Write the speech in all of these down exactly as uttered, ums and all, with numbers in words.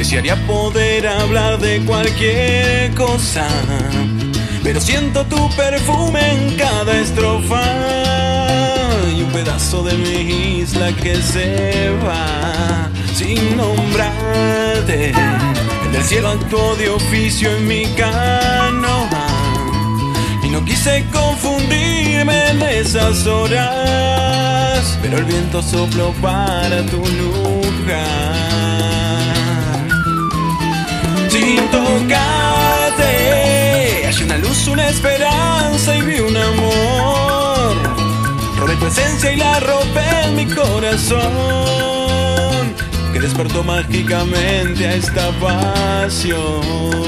Desearía poder hablar de cualquier cosa, pero siento tu perfume en cada estrofa y un pedazo de mi isla que se va sin nombrarte. El del cielo actuó de oficio en mi canoa y no quise confundirme en esas horas, pero el viento sopló para tu lugar. Sin tocarte, hay una luz, una esperanza y vi un amor. Robé tu esencia y la robé en mi corazón, que despertó mágicamente a esta pasión.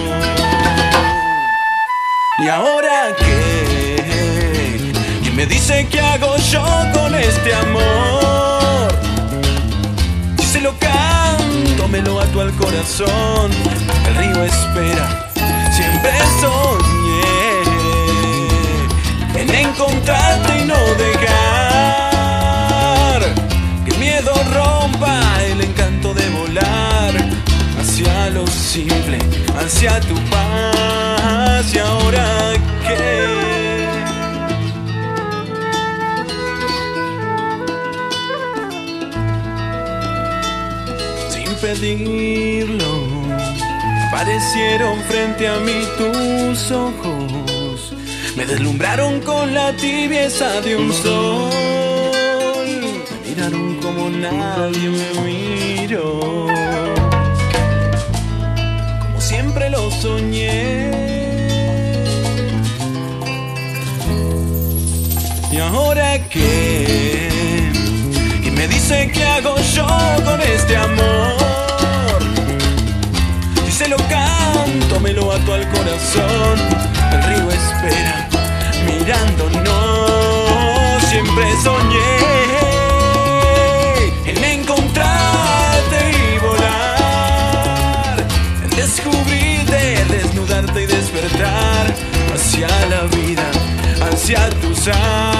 ¿Y ahora qué? ¿Quién me dice qué hago yo con este amor? Si se lo canto, me lo ato al corazón. El río espera, siempre soñé en encontrarte y no dejar que el miedo rompa el encanto de volar hacia lo simple, hacia tu paz. ¿Y ahora qué? Sin pedirlo, aparecieron frente a mí tus ojos, me deslumbraron con la tibieza de un sol, me miraron como nadie me miró, como siempre lo soñé. ¿Y ahora qué? Y me dice qué hago yo con este amor. Si se lo canto, me lo ato al corazón. El río espera, mirándonos. Siempre soñé en encontrarte y volar, en descubrirte, desnudarte y despertar hacia la vida, hacia tus alas.